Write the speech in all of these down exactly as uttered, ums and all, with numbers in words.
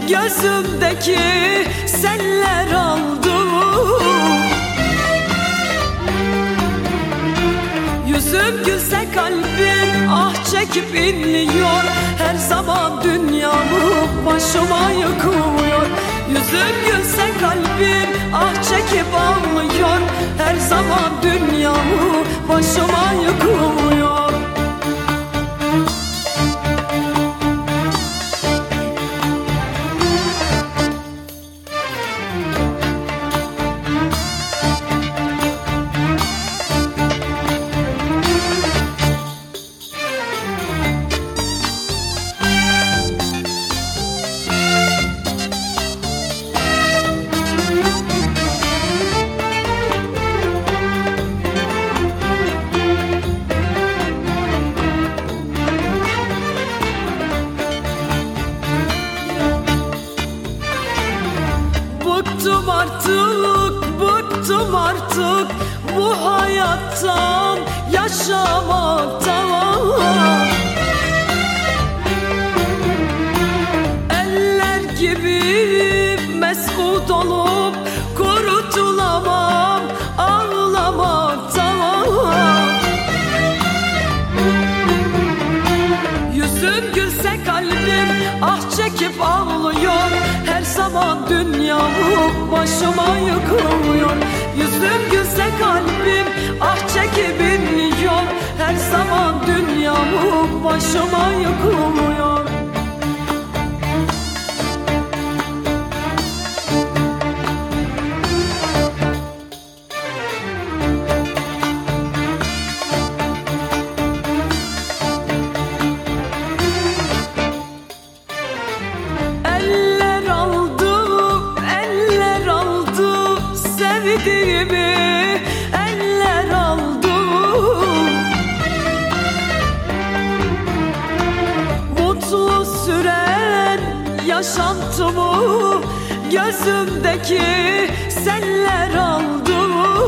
gözümdeki seller aldı. Yüzüm gülse kalbim ah çekip inliyor, her zaman dünyamı başıma yıkıyor. Yüzüm gülse kalbim ah çekip ağlıyor, her zaman dünyamı başıma yıkıyor. Bıktım artık, bıktım artık bu hayattan, yaşamaktan. Eller gibi mesut olup kurutulamam ağlamaktan. Yüzüm gülse kalbim ah çekip ağlıyor, her zaman dünyamı başıma yıkıyor. Yüzüm gülse kalbim ah çekip inliyor, her zaman dünyamı başıma yıkıyor. Sevdiğimi eller aldı. Mutlu süren yaşantımı gözümdeki seller aldı.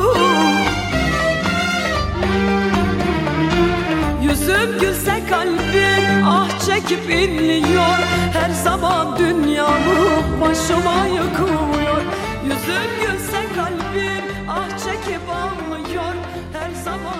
Yüzüm gülse kalbim ah çekip inliyor, her zaman dünyamı başıma yıkıyor. Yüzüm gülse kalbim ah çekip ağlıyor, her zaman